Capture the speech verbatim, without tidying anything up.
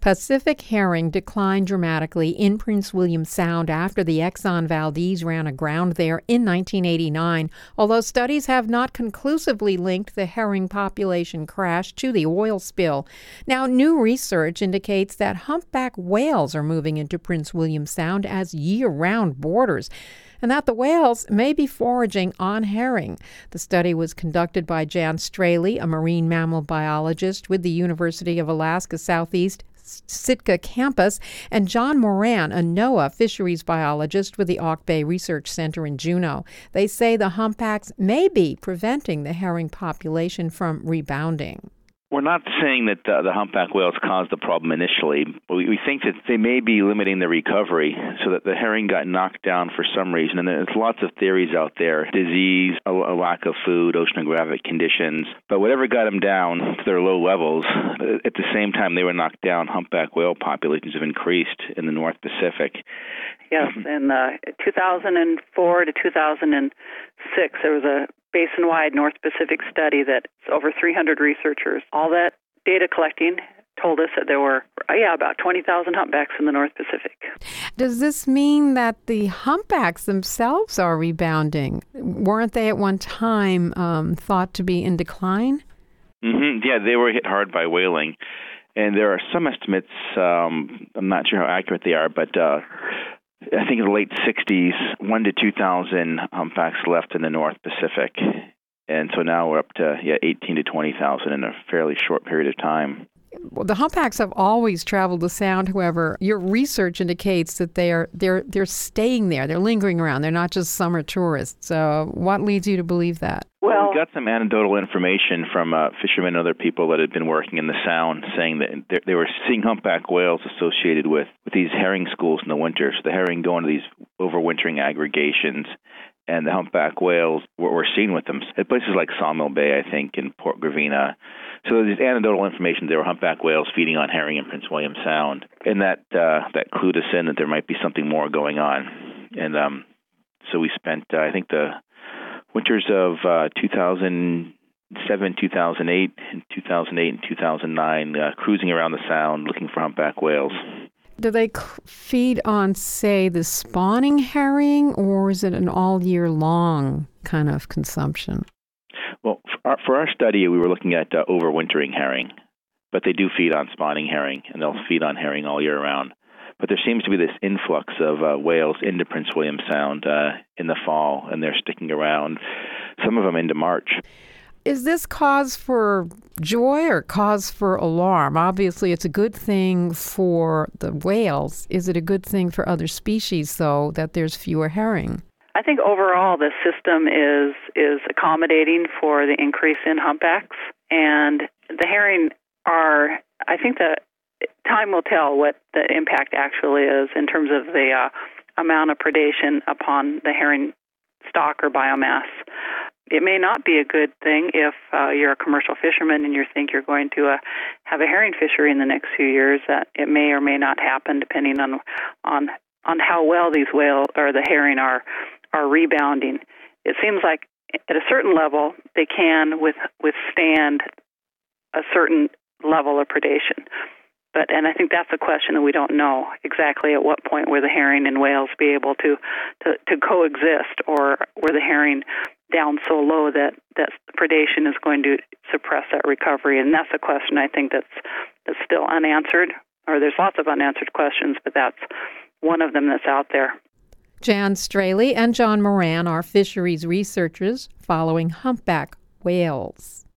Pacific herring declined dramatically in Prince William Sound after the Exxon Valdez ran aground there in nineteen eighty-nine, although studies have not conclusively linked the herring population crash to the oil spill. Now, new research indicates that humpback whales are moving into Prince William Sound as year-round boarders, and that the whales may be foraging on herring. The study was conducted by Jan Straley, a marine mammal biologist with the University of Alaska Southeast Sitka campus, and John Moran, a NOAA fisheries biologist with the Auk Bay Research Center in Juneau. They say the humpbacks may be preventing the herring population from rebounding. We're not saying that uh, the humpback whales caused the problem initially. We, we think that they may be limiting the recovery so that the herring got knocked down for some reason. And there's lots of theories out there: disease, a, a lack of food, oceanographic conditions. But whatever got them down to their low levels, at the same time they were knocked down, humpback whale populations have increased in the North Pacific. Yes, in uh, two thousand four to two thousand six, there was a basin-wide North Pacific study that over three hundred researchers, all that data collecting told us that there were, yeah, about twenty thousand humpbacks in the North Pacific. Does this mean that the humpbacks themselves are rebounding? Weren't they at one time um, thought to be in decline? Mm-hmm. Yeah, they were hit hard by whaling. And there are some estimates, um, I'm not sure how accurate they are, but uh, I think in the late sixties, one to two thousand humpbacks left in the North Pacific. And so now we're up to yeah, eighteen to twenty thousand in a fairly short period of time. Well, the humpbacks have always traveled the Sound. However, your research indicates that they are they're they're staying there. They're lingering around. They're not just summer tourists. So what leads you to believe that? Well, we got some anecdotal information from uh, fishermen and other people that had been working in the Sound, saying that they were seeing humpback whales associated with, with these herring schools in the winter. So the herring go into these overwintering aggregations, and the humpback whales were, were seen with them at places like Sawmill Bay, I think, and Port Gravina. So there's anecdotal information there were humpback whales feeding on herring in Prince William Sound, and that uh, that clued us in that there might be something more going on. And um, so we spent, uh, I think, the winters of uh, two thousand seven, two thousand eight, and two thousand eight and two thousand nine uh, cruising around the Sound looking for humpback whales. Do they feed on, say, the spawning herring, or is it an all-year-long kind of consumption? Well, for our, for our study, we were looking at uh, overwintering herring, but they do feed on spawning herring, and they'll feed on herring all year round. But there seems to be this influx of uh, whales into Prince William Sound uh, in the fall, and they're sticking around, some of them into March. Is this cause for joy or cause for alarm? Obviously, it's a good thing for the whales. Is it a good thing for other species, though, that there's fewer herring? I think overall the system is is accommodating for the increase in humpbacks, and the herring are, I think that time will tell what the impact actually is in terms of the uh, amount of predation upon the herring stock or biomass. It may not be a good thing if uh, you're a commercial fisherman and you think you're going to uh, have a herring fishery in the next few years. That it may or may not happen depending on on on how well these whales or the herring are are rebounding. It seems like at a certain level they can with, withstand a certain level of predation. But and I think that's a question that we don't know exactly at what point will the herring and whales be able to, to, to coexist, or were the herring down so low that, that predation is going to suppress that recovery. And that's a question I think that's that's still unanswered, or there's lots of unanswered questions, but that's one of them that's out there. Jan Straley and John Moran are fisheries researchers following humpback whales.